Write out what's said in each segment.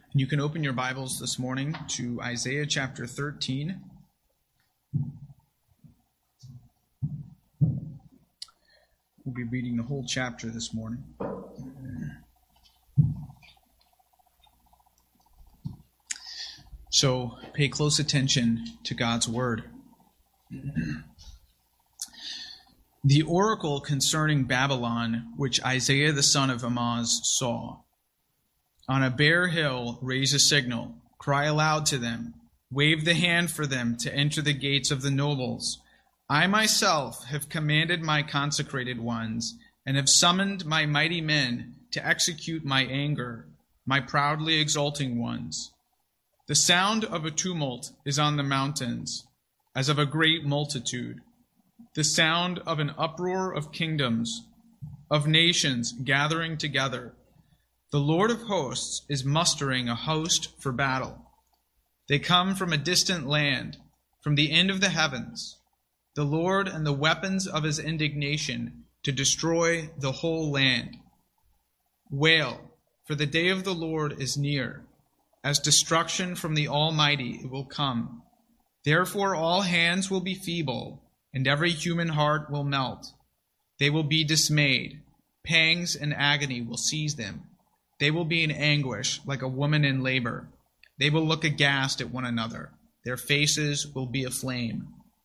You can open your Bibles this morning to Isaiah chapter 13. We'll be reading the whole chapter this morning. So pay close attention to God's word. The oracle concerning Babylon, which Isaiah the son of Amoz saw. On a bare hill, raise a signal, cry aloud to them, wave the hand for them to enter the gates of the nobles. I myself have commanded my consecrated ones, and have summoned my mighty men to execute my anger, my proudly exulting ones. The sound of a tumult is on the mountains, as of a great multitude, the sound of an uproar of kingdoms, of nations gathering together. The Lord of hosts is mustering a host for battle. They come from a distant land, from the end of the heavens, the Lord and the weapons of his indignation to destroy the whole land. Wail, for the day of the Lord is near. As destruction from the Almighty it will come. Therefore all hands will be feeble, and every human heart will melt. They will be dismayed. Pangs and agony will seize them. They will be in anguish like a woman in labor. They will look aghast at one another. Their faces will be aflame.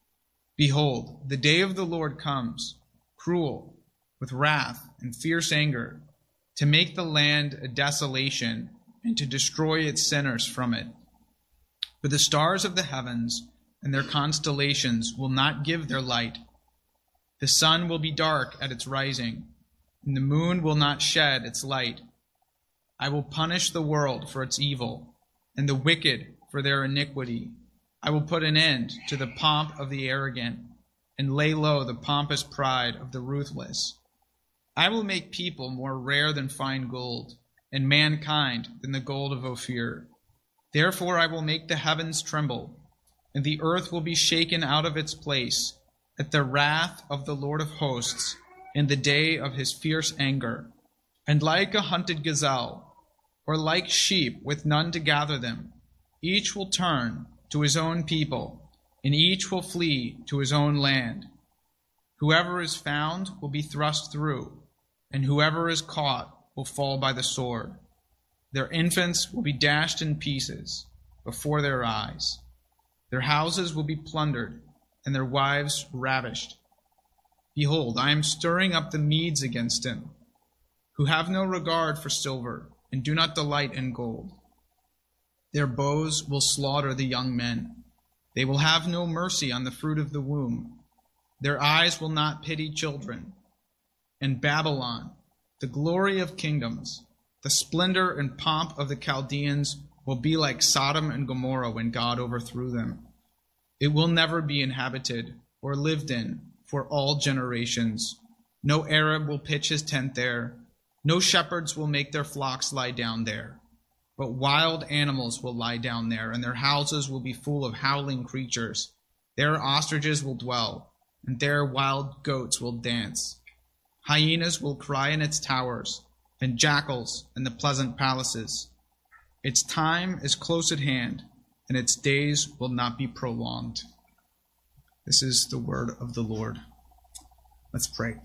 Behold, the day of the Lord comes, cruel, with wrath and fierce anger, to make the land a desolation and to destroy its sinners from it. For the stars of the heavens and their constellations will not give their light. The sun will be dark at its rising, and the moon will not shed its light. I will punish the world for its evil, and the wicked for their iniquity. I will put an end to the pomp of the arrogant, and lay low the pompous pride of the ruthless. I will make people more rare than fine gold, and mankind than the gold of Ophir. Therefore I will make the heavens tremble, and the earth will be shaken out of its place at the wrath of the Lord of hosts in the day of his fierce anger. And like a hunted gazelle, or like sheep with none to gather them, each will turn to his own people, and each will flee to his own land. Whoever is found will be thrust through, and whoever is caught will fall by the sword. Their infants will be dashed in pieces before their eyes. Their houses will be plundered, and their wives ravished. Behold, I am stirring up the Medes against him, who have no regard for silver, and do not delight in gold. Their bows will slaughter the young men. They will have no mercy on the fruit of the womb. Their eyes will not pity children. And Babylon, the glory of kingdoms, the splendor and pomp of the Chaldeans, will be like Sodom and Gomorrah when God overthrew them. It will never be inhabited or lived in for all generations. No Arab will pitch his tent there. No shepherds will make their flocks lie down there. But wild animals will lie down there, and their houses will be full of howling creatures. There ostriches will dwell, and there wild goats will dance. Hyenas will cry in its towers, and jackals in the pleasant palaces. Its time is close at hand, and its days will not be prolonged. This is the word of the Lord. Let's pray.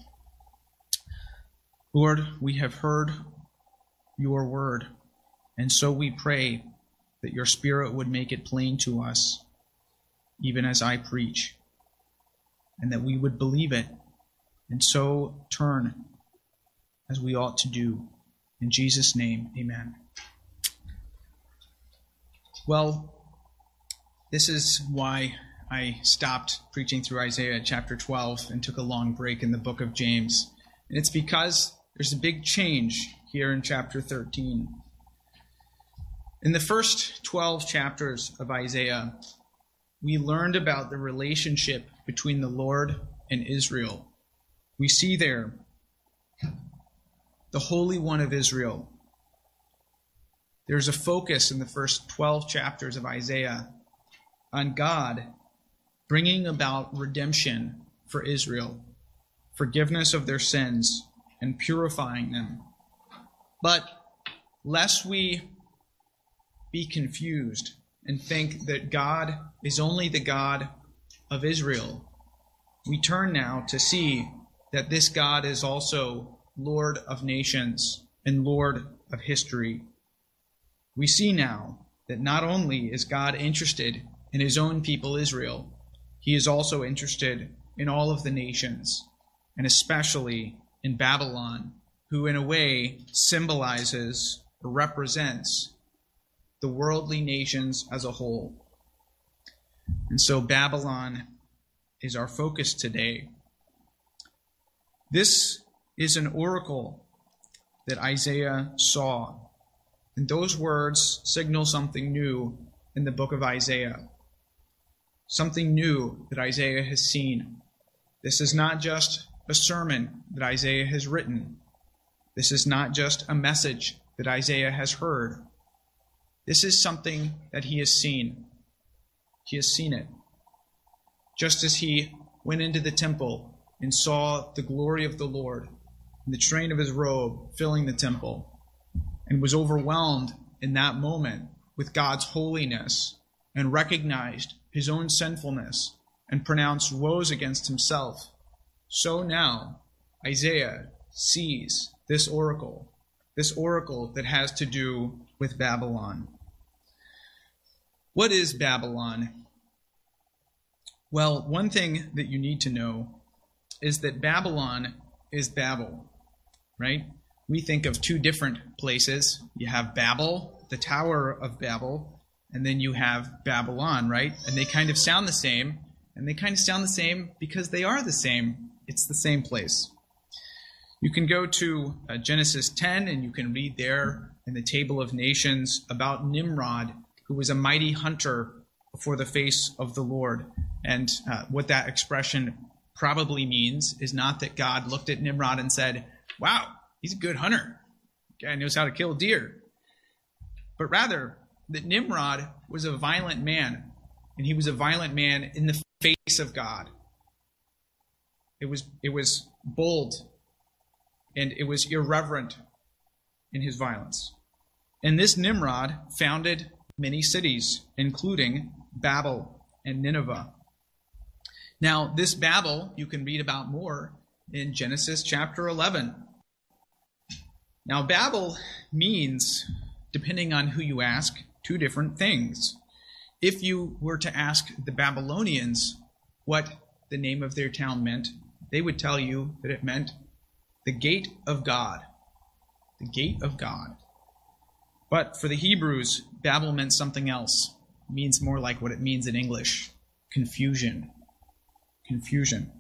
Lord, we have heard your word, and so we pray that your Spirit would make it plain to us, even as I preach, and that we would believe it, and so turn as we ought to do. In Jesus' name, amen. Well, this is why I stopped preaching through Isaiah chapter 12 and took a long break in the book of James. And it's because there's a big change here in chapter 13. In the first 12 chapters of Isaiah, we learned about the relationship between the Lord and Israel. We see there the Holy One of Israel. There's a focus in the first 12 chapters of Isaiah on God bringing about redemption for Israel, forgiveness of their sins, and purifying them. But lest we be confused and think that God is only the God of Israel. We turn now to see that this God is also Lord of nations and Lord of history. We see now that not only is God interested in his own people Israel, he is also interested in all of the nations, and especially in Babylon, who in a way symbolizes or represents the worldly nations as a whole. And so Babylon is our focus today. This is an oracle that Isaiah saw, and those words signal something new in the book of Isaiah, something new that Isaiah has seen. This is not just a sermon that Isaiah has written. This is not just a message that Isaiah has heard. This is something that he has seen. He has seen it. Just as he went into the temple and saw the glory of the Lord and the train of his robe filling the temple, and was overwhelmed in that moment with God's holiness and recognized his own sinfulness and pronounced woes against himself, so now Isaiah sees this oracle that has to do with Babylon. What is Babylon? Well, one thing that you need to know is that Babylon is Babel, right? We think of two different places. You have Babel, the Tower of Babel, and then you have Babylon, right? And they kind of sound the same, and they kind of sound the same because they are the same. It's the same place. You can go to Genesis 10, and you can read there in the Table of Nations about Nimrod, who was a mighty hunter before the face of the Lord. And what that expression probably means is not that God looked at Nimrod and said, wow, he's a good hunter. Guy knows how to kill deer. But rather, that Nimrod was a violent man, and he was a violent man in the face of God. It was bold, and it was irreverent in his violence. And this Nimrod founded many cities, including Babel and Nineveh. Now, this Babel, you can read about more in Genesis chapter 11. Now, Babel means, depending on who you ask, two different things. If you were to ask the Babylonians what the name of their town meant, they would tell you that it meant the gate of God. The gate of God. But for the Hebrews, Babel meant something else. It means more like what it means in English, confusion. Confusion.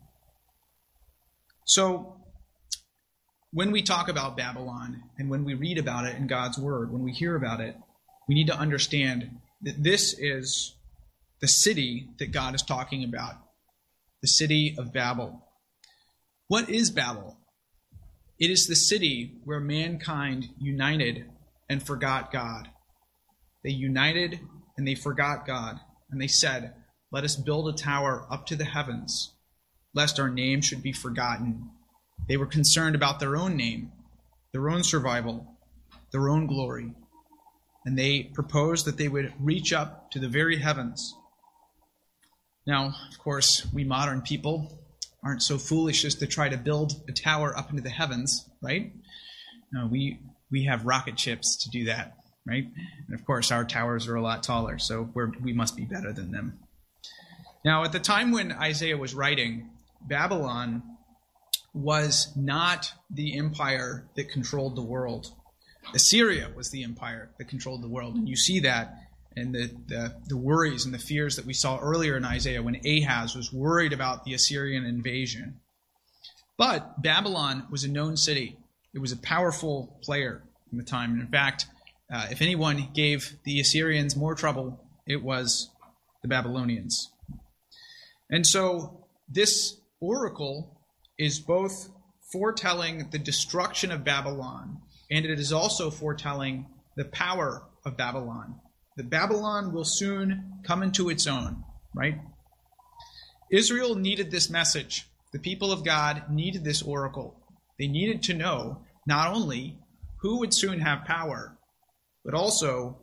So, when we talk about Babylon, and when we read about it in God's Word, when we hear about it, we need to understand that this is the city that God is talking about, the city of Babel. What is Babel? It is the city where mankind united and forgot God. They united and they forgot God, and they said, let us build a tower up to the heavens, lest our name should be forgotten. They were concerned about their own name, their own survival, their own glory. And they proposed that they would reach up to the very heavens. Now, of course, we modern people aren't so foolish as to try to build a tower up into the heavens, right? No, we have rocket ships to do that, right? And of course, our towers are a lot taller, so we must be better than them. Now, at the time when Isaiah was writing, Babylon was not the empire that controlled the world. Assyria was the empire that controlled the world. And you see that in the worries and the fears that we saw earlier in Isaiah when Ahaz was worried about the Assyrian invasion. But Babylon was a known city. It was a powerful player in the time. And in fact, if anyone gave the Assyrians more trouble, it was the Babylonians. And so this oracle is both foretelling the destruction of Babylon, and it is also foretelling the power of Babylon. That Babylon will soon come into its own, right? Israel needed this message. The people of God needed this oracle. They needed to know not only who would soon have power, but also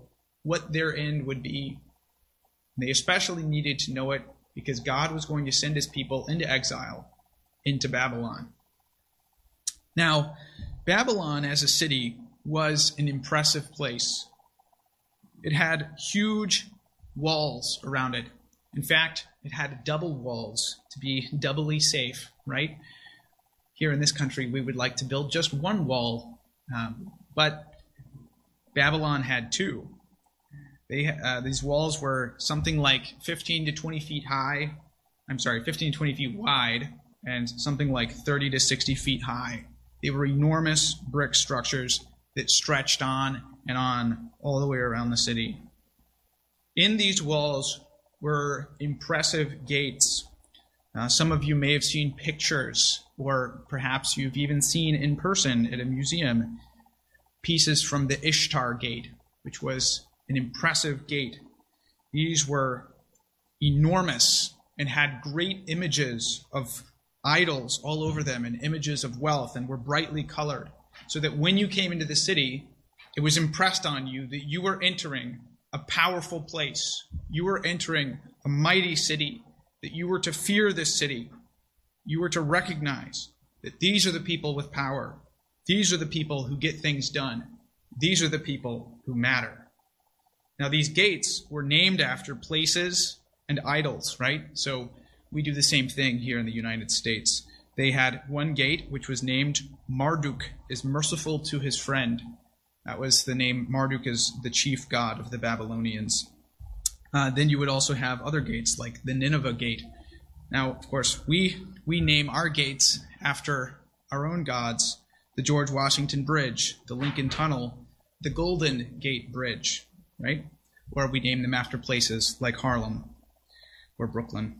what their end would be. They especially needed to know it because God was going to send his people into exile, into Babylon. Now, Babylon as a city was an impressive place. It had huge walls around it. In fact, it had double walls to be doubly safe, right? Here in this country, we would like to build just one wall, but Babylon had two. These walls were something like 15 to 20 feet wide, and something like 30 to 60 feet high. They were enormous brick structures that stretched on and on all the way around the city. In these walls were impressive gates. Some of you may have seen pictures, or perhaps you've even seen in person at a museum, pieces from the Ishtar Gate, which was an impressive gate. These were enormous and had great images of idols all over them and images of wealth, and were brightly colored, so that when you came into the city, it was impressed on you that you were entering a powerful place. You were entering a mighty city, that you were to fear this city. You were to recognize that these are the people with power. These are the people who get things done. These are the people who matter. Now, these gates were named after places and idols, right? So we do the same thing here in the United States. They had one gate which was named Marduk, is merciful to his friend. That was the name. Marduk is the chief god of the Babylonians. Then you would also have other gates like the Nineveh Gate. Now, of course, we name our gates after our own gods. The George Washington Bridge, the Lincoln Tunnel, the Golden Gate Bridge, right? Or we name them after places like Harlem or Brooklyn.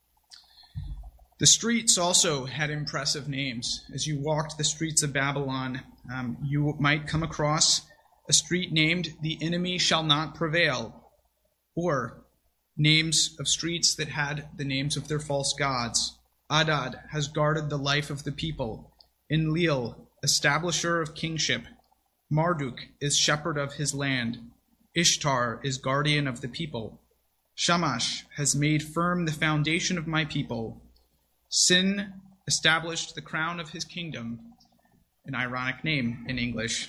The streets also had impressive names. As you walked the streets of Babylon, you might come across a street named "The Enemy Shall Not Prevail," or names of streets that had the names of their false gods. Adad has guarded the life of the people. Enlil, establisher of kingship. Marduk is shepherd of his land. Ishtar is guardian of the people. Shamash has made firm the foundation of my people. Sin established the crown of his kingdom, an ironic name in English.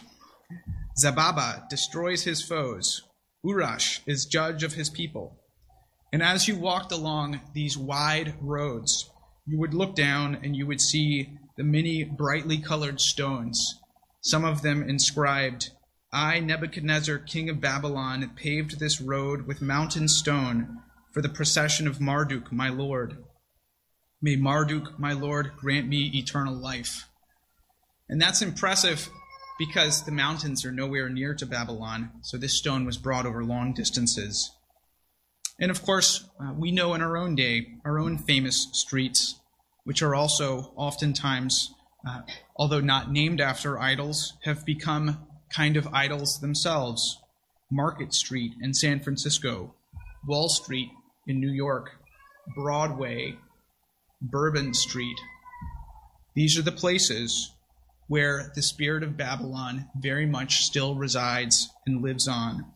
Zababa destroys his foes. Urash is judge of his people. And as you walked along these wide roads, you would look down and you would see the many brightly colored stones, some of them inscribed, "I, Nebuchadnezzar, king of Babylon, paved this road with mountain stone for the procession of Marduk, my lord. May Marduk, my lord, grant me eternal life." And that's impressive because the mountains are nowhere near to Babylon, so this stone was brought over long distances. And of course, we know in our own day, our own famous streets, which are also oftentimes, although not named after idols, have become kind of idols themselves. Market Street in San Francisco, Wall Street in New York, Broadway, Bourbon Street. These are the places where the spirit of Babylon very much still resides and lives on.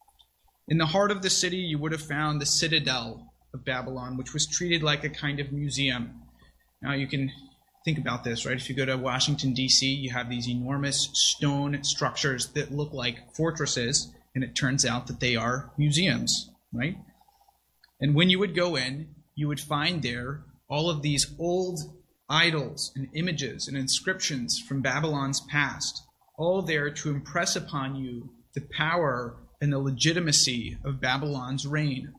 In the heart of the city, you would have found the citadel of Babylon, which was treated like a kind of museum. Now, you can think about this, right? If you go to Washington, D.C., you have these enormous stone structures that look like fortresses, and it turns out that they are museums, right? And when you would go in, you would find there all of these old idols and images and inscriptions from Babylon's past, all there to impress upon you the power and the legitimacy of Babylon's reign.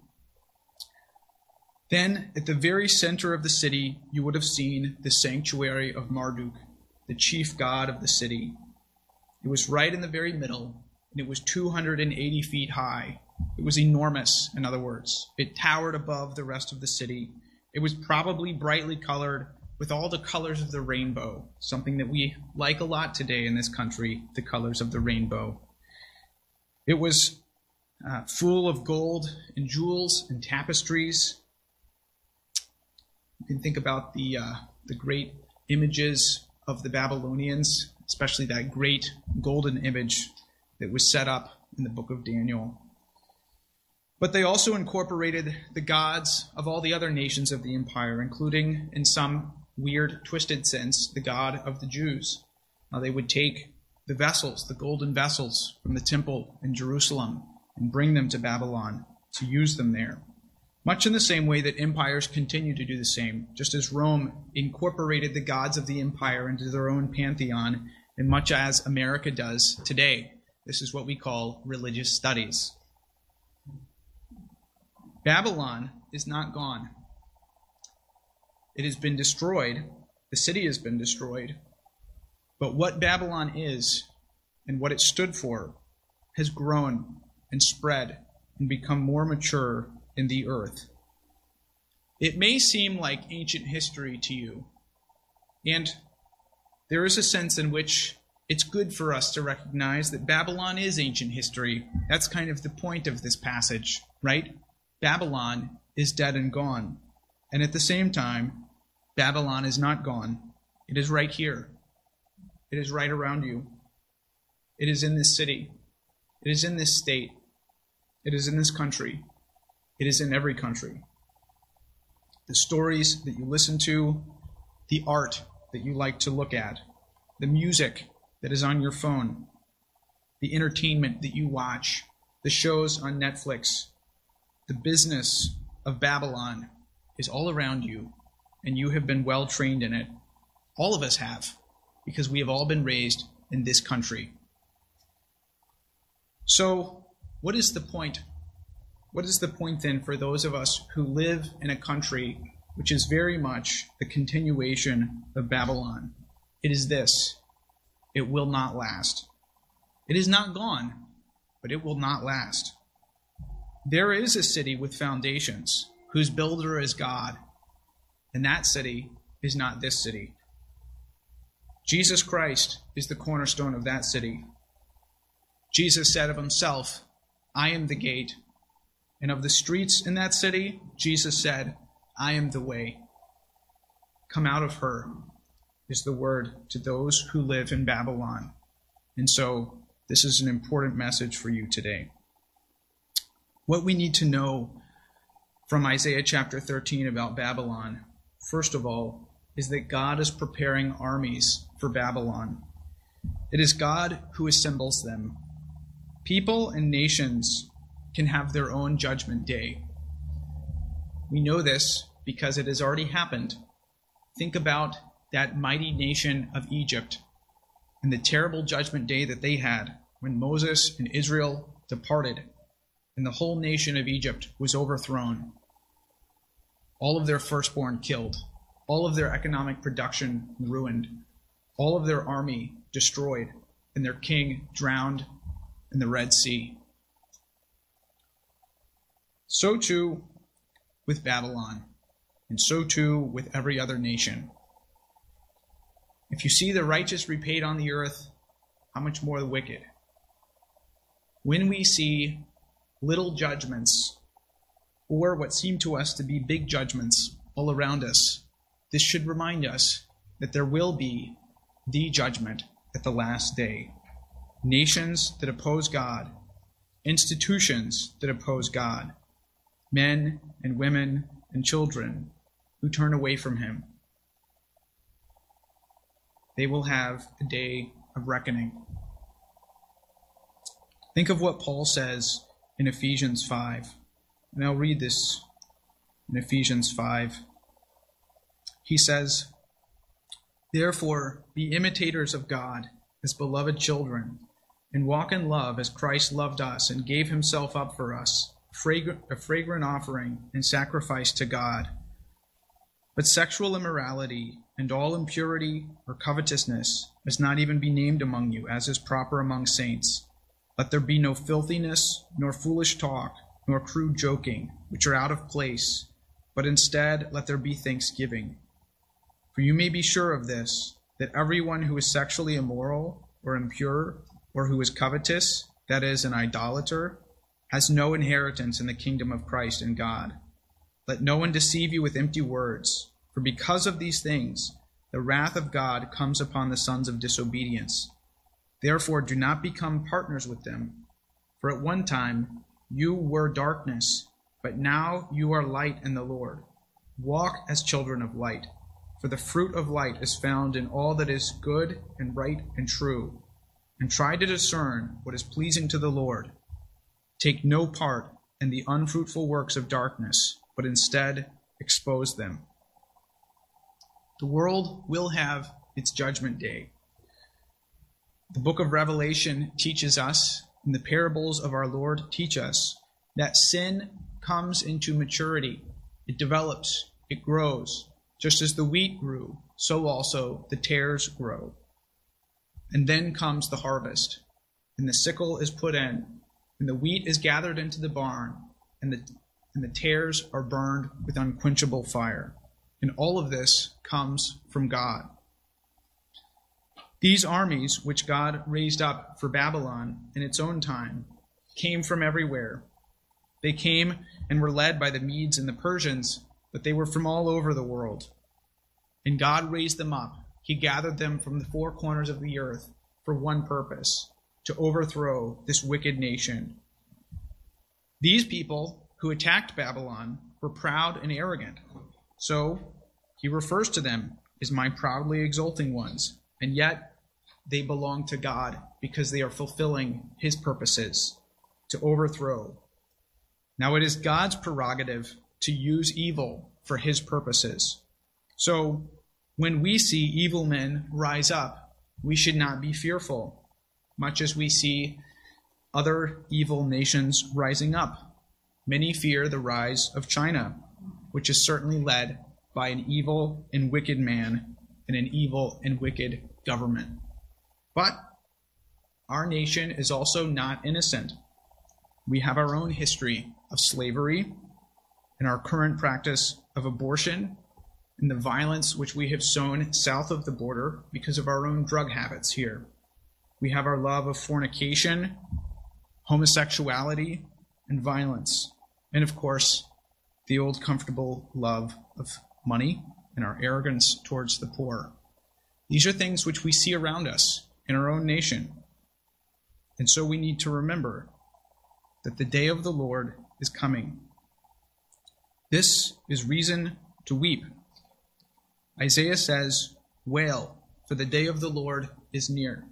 Then, at the very center of the city, you would have seen the sanctuary of Marduk, the chief god of the city. It was right in the very middle, and it was 280 feet high. It was enormous, in other words. It towered above the rest of the city. It was probably brightly colored with all the colors of the rainbow, something that we like a lot today in this country, the colors of the rainbow. It was full of gold and jewels and tapestries. You can think about the great images of the Babylonians, especially that great golden image that was set up in the book of Daniel. But they also incorporated the gods of all the other nations of the empire, including, in some weird, twisted sense, the God of the Jews. They would take the vessels, the golden vessels from the temple in Jerusalem, and bring them to Babylon to use them there. Much in the same way that empires continue to do the same, just as Rome incorporated the gods of the empire into their own pantheon, and much as America does today. This is what we call religious studies. Babylon is not gone. It has been destroyed. The city has been destroyed. But what Babylon is and what it stood for has grown and spread and become more mature in the earth. It may seem like ancient history to you, and there is a sense in which it's good for us to recognize that Babylon is ancient history. That's kind of the point of this passage, right? Babylon is dead and gone. And at the same time, Babylon is not gone. It is right here. It is right around you. It is in this city. It is in this state. It is in this country. It is in every country. The stories that you listen to, the art that you like to look at, the music that is on your phone, the entertainment that you watch, the shows on Netflix, the business of Babylon is all around you, and you have been well trained in it. All of us have, because we have all been raised in this country. So, what is the point? What is the point then for those of us who live in a country which is very much the continuation of Babylon? It is this: it will not last. It is not gone, but it will not last. There is a city with foundations, whose builder is God, and that city is not this city. Jesus Christ is the cornerstone of that city. Jesus said of himself, "I am the gate." And of the streets in that city, Jesus said, "I am the way." Come out of her is the word to those who live in Babylon. And so this is an important message for you today. What we need to know from Isaiah chapter 13 about Babylon, first of all, is that God is preparing armies for Babylon. It is God who assembles them. People and nations can have their own judgment day. We know this because it has already happened. Think about that mighty nation of Egypt and the terrible judgment day that they had when Moses and Israel departed and the whole nation of Egypt was overthrown. All of their firstborn killed, all of their economic production ruined, all of their army destroyed, and their king drowned in the Red Sea. So too with Babylon, and so too with every other nation. If you see the righteous repaid on the earth, how much more the wicked? When we see little judgments, or what seem to us to be big judgments all around us, this should remind us that there will be the judgment at the last day. Nations that oppose God, institutions that oppose God, men and women and children who turn away from him. They will have a day of reckoning. Think of what Paul says in Ephesians 5. And I'll read this in Ephesians 5. He says, "Therefore, be imitators of God as beloved children, and walk in love as Christ loved us and gave himself up for us, a fragrant offering and sacrifice to God. But sexual immorality and all impurity or covetousness must not even be named among you, as is proper among saints. Let there be no filthiness, nor foolish talk, nor crude joking, which are out of place, but instead let there be thanksgiving. For you may be sure of this, that everyone who is sexually immoral or impure, or who is covetous, that is, an idolater, has no inheritance in the kingdom of Christ and God. Let no one deceive you with empty words, for because of these things the wrath of God comes upon the sons of disobedience. Therefore do not become partners with them, for at one time You were darkness, but now you are light in the Lord. Walk as children of light, for the fruit of light is found in all that is good and right and true. And try to discern what is pleasing to the Lord. Take no part in the unfruitful works of darkness, but instead expose them. The world will have its judgment day. The book of Revelation teaches us, and the parables of our Lord teach us, that sin comes into maturity. It develops, it grows. Just as the wheat grew, so also the tares grow. And then comes the harvest, and the sickle is put in, and the wheat is gathered into the barn, and the tares are burned with unquenchable fire. And all of this comes from God. These armies, which God raised up for Babylon in its own time, came from everywhere. They came and were led by the Medes and the Persians, but they were from all over the world. And God raised them up. He gathered them from the four corners of the earth for one purpose, to overthrow this wicked nation. These people who attacked Babylon were proud and arrogant. So he refers to them as my proudly exulting ones, and yet they belong to God because they are fulfilling his purposes to overthrow. Now it is God's prerogative to use evil for his purposes. So when we see evil men rise up, we should not be fearful, much as we see other evil nations rising up. Many fear the rise of China, which is certainly led by an evil and wicked man and an evil and wicked government. But our nation is also not innocent. We have our own history of slavery and our current practice of abortion and the violence which we have sown south of the border because of our own drug habits here. We have our love of fornication, homosexuality, and violence. And of course, the old comfortable love of money and our arrogance towards the poor. These are things which we see around us in our own nation. And so we need to remember that the day of the Lord is coming. This is reason to weep. Isaiah says, "Wail, for the day of the Lord is near."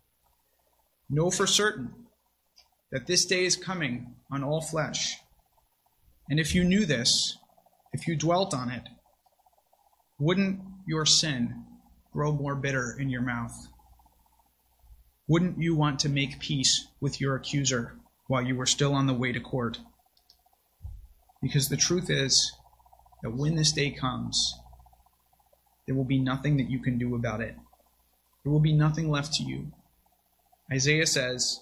Know for certain that this day is coming on all flesh. And if you knew this, if you dwelt on it, wouldn't your sin grow more bitter in your mouth? Wouldn't you want to make peace with your accuser while you were still on the way to court? Because the truth is that when this day comes, there will be nothing that you can do about it. There will be nothing left to you. Isaiah says,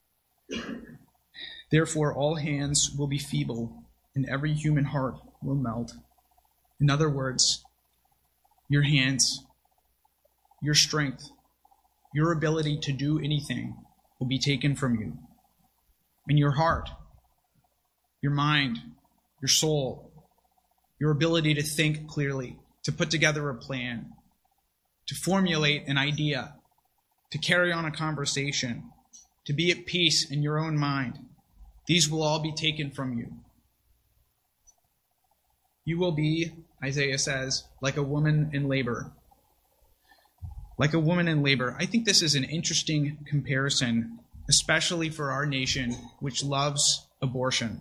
"Therefore all hands will be feeble, and every human heart will melt." In other words, your hands, your strength, your ability to do anything will be taken from you. And your heart, your mind, your soul, your ability to think clearly, to put together a plan, to formulate an idea, to carry on a conversation, to be at peace in your own mind, these will all be taken from you. You will be, Isaiah says, like a woman in labor. Like a woman in labor. I think this is an interesting comparison, especially for our nation, which loves abortion.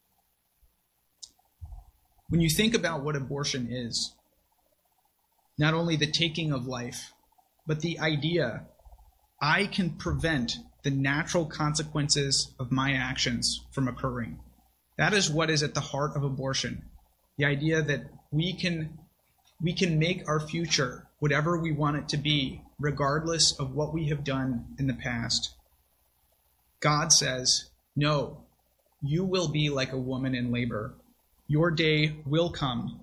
When you think about what abortion is, not only the taking of life, but the idea, I can prevent the natural consequences of my actions from occurring. That is what is at the heart of abortion. The idea that we can make our future whatever we want it to be, regardless of what we have done in the past. God says, no, you will be like a woman in labor. Your day will come.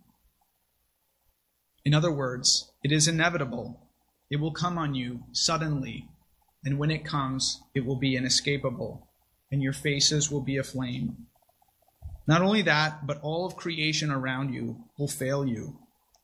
In other words, it is inevitable. It will come on you suddenly, and when it comes, it will be inescapable, and your faces will be aflame. Not only that, but all of creation around you will fail you.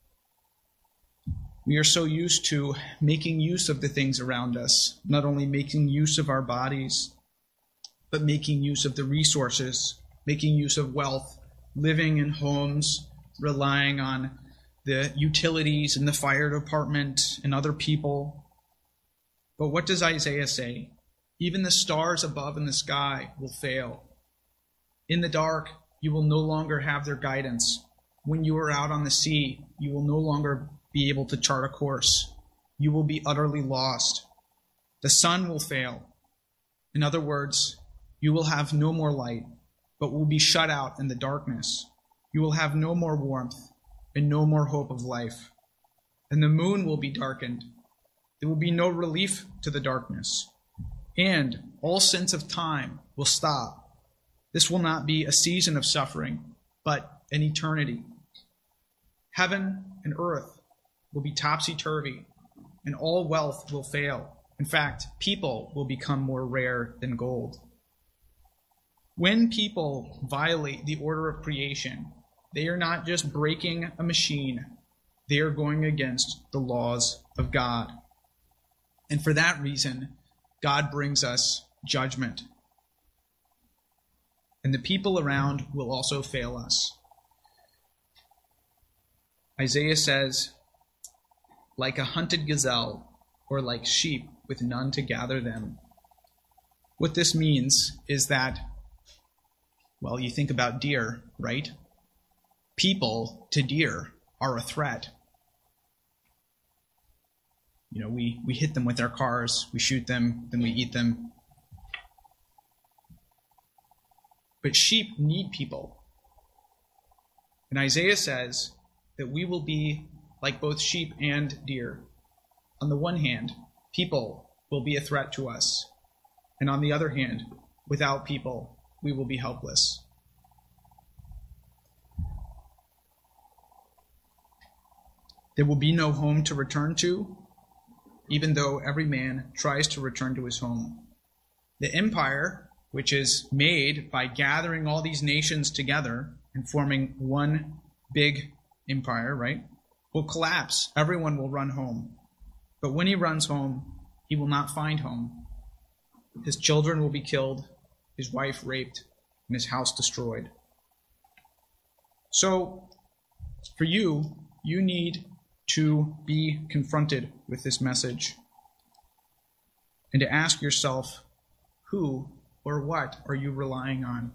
We are so used to making use of the things around us, not only making use of our bodies, but making use of the resources, making use of wealth, living in homes, relying on the utilities and the fire department and other people. But what does Isaiah say? Even the stars above in the sky will fail. In the dark, you will no longer have their guidance. When you are out on the sea, you will no longer be able to chart a course. You will be utterly lost. The sun will fail. In other words, you will have no more light, but will be shut out in the darkness. You will have no more warmth and no more hope of life. And the moon will be darkened. There will be no relief to the darkness. And all sense of time will stop. This will not be a season of suffering, but an eternity. Heaven and earth will be topsy-turvy, and all wealth will fail. In fact, people will become more rare than gold. When people violate the order of creation, they are not just breaking a machine, they are going against the laws of God. And for that reason, God brings us judgment. And the people around will also fail us. Isaiah says, like a hunted gazelle, or like sheep with none to gather them. What this means is that, well, you think about deer, right? People to deer are a threat. You know, we hit them with our cars, we shoot them, then we eat them. But sheep need people. And Isaiah says that we will be like both sheep and deer. On the one hand, people will be a threat to us. And on the other hand, without people, we will be helpless. There will be no home to return to, even though every man tries to return to his home. The empire, which is made by gathering all these nations together and forming one big empire, right, will collapse. Everyone will run home. But when he runs home, he will not find home. His children will be killed, his wife raped, and his house destroyed. So, for you, you need to be confronted with this message and to ask yourself, who or what are you relying on?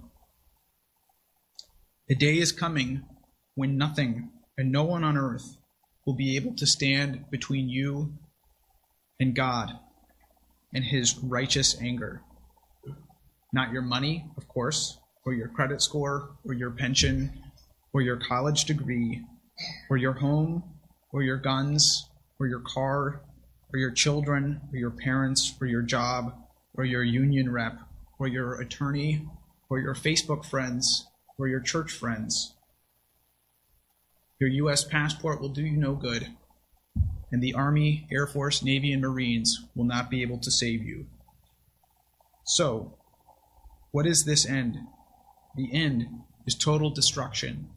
The day is coming when nothing and no one on earth will be able to stand between you and God and his righteous anger. Not your money, of course, or your credit score, or your pension, or your college degree, or your home, or your guns, or your car, or your children, or your parents, or your job, or your union rep, or your attorney, or your Facebook friends, or your church friends. Your U.S. passport will do you no good, and the Army, Air Force, Navy, and Marines will not be able to save you. So, what is this end? The end is total destruction.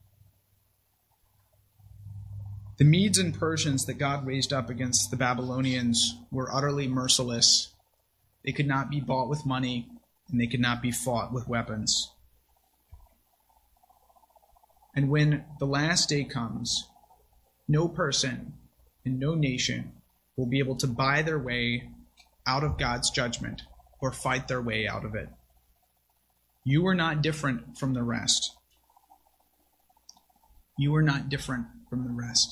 The Medes and Persians that God raised up against the Babylonians were utterly merciless. They could not be bought with money, and they could not be fought with weapons. And when the last day comes, no person and no nation will be able to buy their way out of God's judgment or fight their way out of it. You are not different from the rest. You are not different from the rest.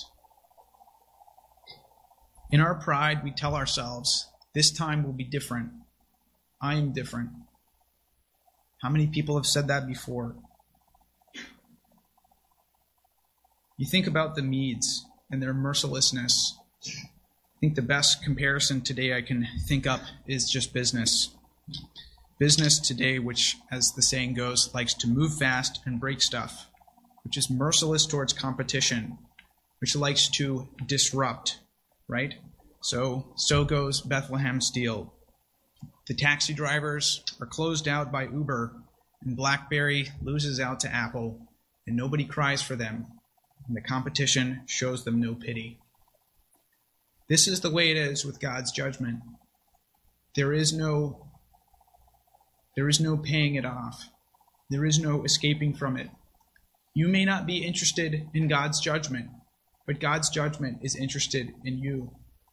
In our pride, we tell ourselves, this time will be different. I am different. How many people have said that before? You think about the Medes and their mercilessness. I think the best comparison today I can think up is just business. Business today, which, as the saying goes, likes to move fast and break stuff, which is merciless towards competition, which likes to disrupt, right? So goes Bethlehem Steel. The taxi drivers are closed out by Uber, and BlackBerry loses out to Apple, and nobody cries for them, and the competition shows them no pity. This is the way it is with God's judgment. There is no There is no paying it off. There is no escaping from it. You may not be interested in God's judgment, but God's judgment is interested in you.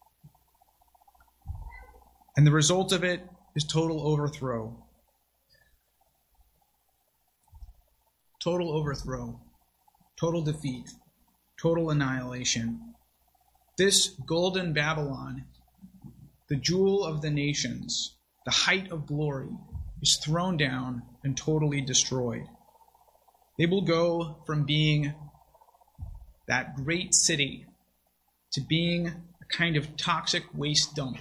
And the result of it is total overthrow. Total overthrow. Total defeat. Total annihilation. This golden Babylon, the jewel of the nations, the height of glory, is thrown down and totally destroyed. They will go from being that great city to being a kind of toxic waste dump.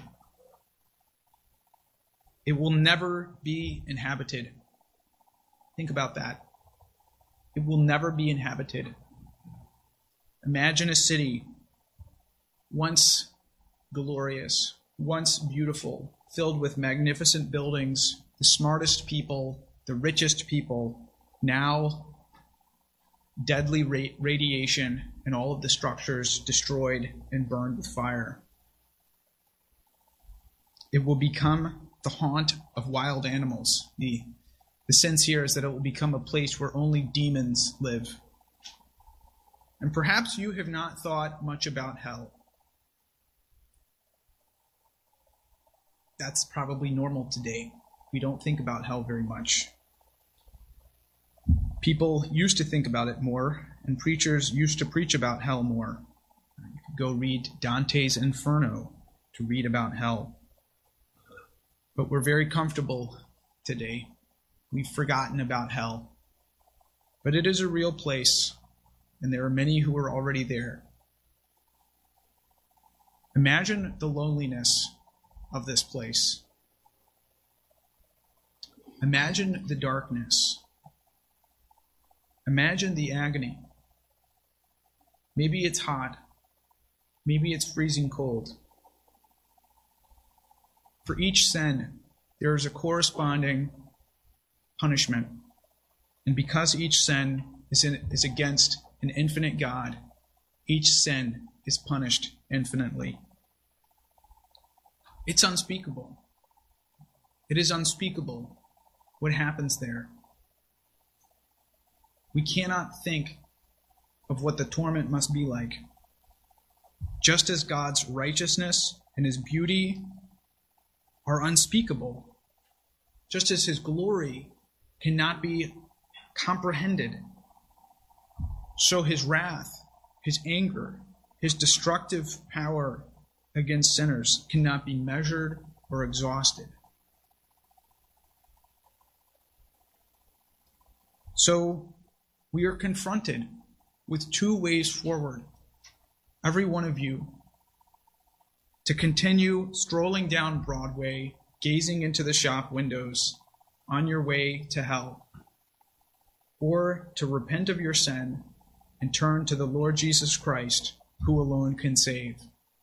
It will never be inhabited. Think about that. It will never be inhabited. Imagine a city once glorious, once beautiful, filled with magnificent buildings, the smartest people, the richest people, now deadly radiation and all of the structures destroyed and burned with fire. It will become the haunt of wild animals. The sense here is that it will become a place where only demons live. And perhaps you have not thought much about hell. That's probably normal today. We don't think about hell very much. People used to think about it more, and preachers used to preach about hell more. You could go read Dante's Inferno to read about hell. But we're very comfortable today. We've forgotten about hell. But it is a real place, and there are many who are already there. Imagine the loneliness of this place. Imagine the darkness. Imagine the agony. Maybe it's hot. Maybe it's freezing cold. For each sin, there is a corresponding punishment. And because each sin is against an infinite God, each sin is punished infinitely. It's unspeakable. It is unspeakable what happens there. We cannot think of what the torment must be like. Just as God's righteousness and his beauty are unspeakable, just as his glory cannot be comprehended, so his wrath, his anger, his destructive power against sinners cannot be measured or exhausted. So we are confronted with two ways forward, every one of you, to continue strolling down Broadway, gazing into the shop windows on your way to hell, or to repent of your sin and turn to the Lord Jesus Christ, who alone can save.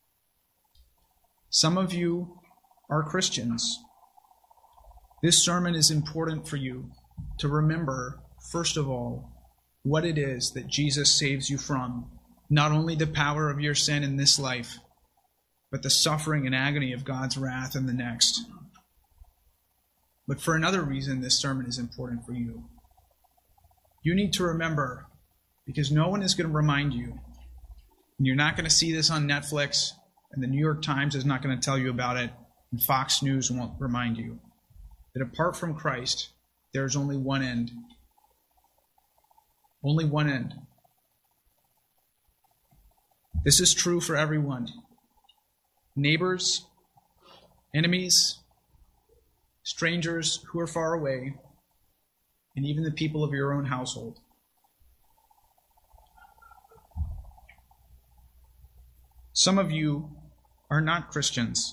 Some of you are Christians. This sermon is important for you to remember, first of all, what it is that Jesus saves you from, not only the power of your sin in this life, but the suffering and agony of God's wrath in the next. But for another reason, this sermon is important for you. You need to remember, because no one is going to remind you, and you're not going to see this on Netflix, and the New York Times is not going to tell you about it, and Fox News won't remind you, that apart from Christ, there is only one end. Only one end. This is true for everyone. Neighbors, enemies, strangers who are far away, and even the people of your own household. Some of you are not Christians.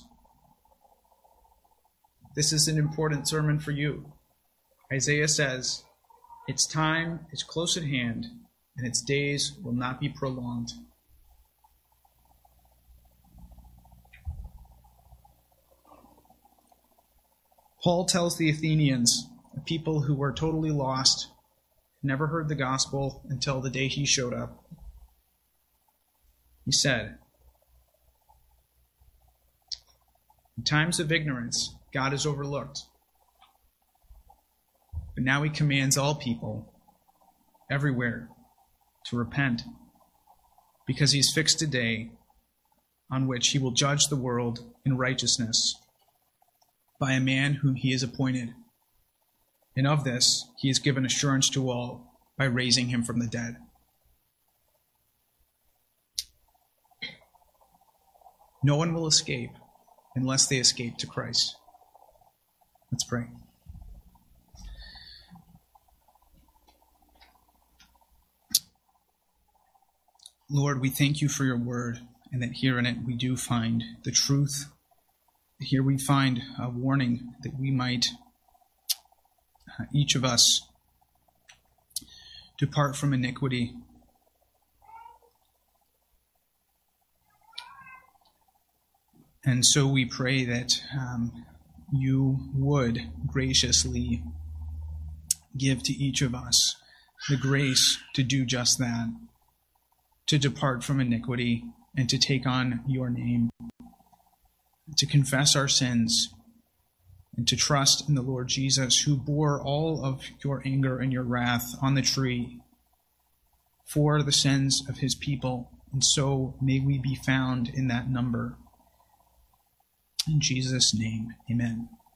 This is an important sermon for you. Isaiah says, its time is close at hand, and its days will not be prolonged. Paul tells the Athenians, a people who were totally lost, never heard the gospel until the day he showed up. He said, in times of ignorance, God is overlooked. But now he commands all people everywhere to repent, because he's fixed a day on which he will judge the world in righteousness by a man whom he has appointed. And of this he has given assurance to all by raising him from the dead. No one will escape unless they escape to Christ. Let's pray. Lord, we thank you for your word, and that here in it we do find the truth. Here we find a warning that we might, each of us, depart from iniquity. And so we pray that you would graciously give to each of us the grace to do just that, to depart from iniquity and to take on your name, to confess our sins, and to trust in the Lord Jesus, who bore all of your anger and your wrath on the tree for the sins of his people. And so may we be found in that number. In Jesus' name, amen.